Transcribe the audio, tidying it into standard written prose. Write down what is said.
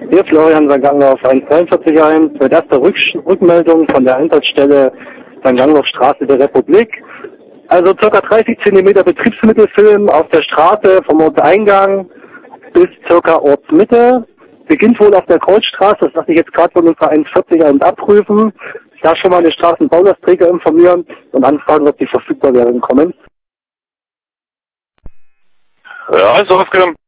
Hier Florian St. Ganglauf 143.1 mit erster Rückmeldung von der Einsatzstelle St. Ganglaufstraße der Republik. Also ca. 30 cm Betriebsmittelfilm auf der Straße vom Ortseingang bis ca. Ortsmitte. Beginnt wohl auf der Kreuzstraße, das lasse ich jetzt gerade von unserer 140 abprüfen. Da schon mal den Straßenbaulasträger informieren und anfragen, ob die verfügbar wären kommen. Ja, ist aufgenommen.